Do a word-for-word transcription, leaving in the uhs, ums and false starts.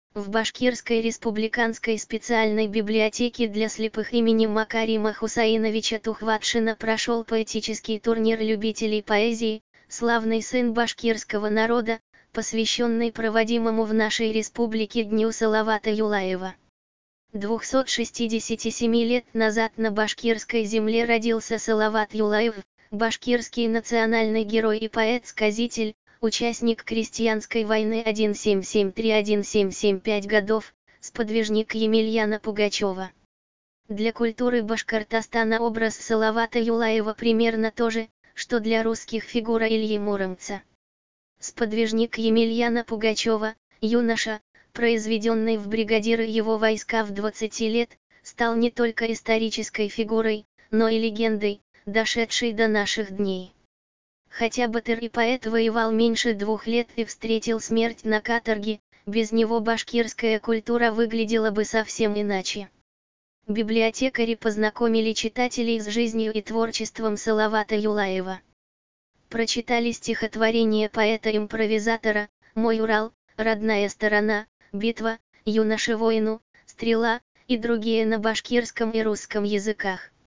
В Башкирской республиканской специальной библиотеке для слепых имени Макарима Хусаиновича Тухватшина прошел поэтический турнир любителей поэзии «Славный сын башкирского народа», посвященный проводимому в нашей республике Дню Салавата Юлаева. двухсот шестидесяти семи лет назад на башкирской земле родился Салават Юлаев, башкирский национальный герой и поэт-сказитель, участник крестьянской войны тысяча семьсот семьдесят три — тысяча семьсот семьдесят пять годов, сподвижник Емельяна Пугачева. Для культуры Башкортостана образ Салавата Юлаева примерно то же, что для русских фигура Ильи Муромца. Сподвижник Емельяна Пугачева, юноша, произведенный в бригадиры его войска в двадцати лет, стал не только исторической фигурой, но и легендой, дошедшей до наших дней. Хотя батыр и поэт воевал меньше двух лет и встретил смерть на каторге, без него башкирская культура выглядела бы совсем иначе. Библиотекари познакомили читателей с жизнью и творчеством Салавата Юлаева. Прочитали стихотворение поэта-импровизатора «Мой Урал», «Родная сторона», «Битва», «Юноше воину», «Стрела» и другие на башкирском и русском языках.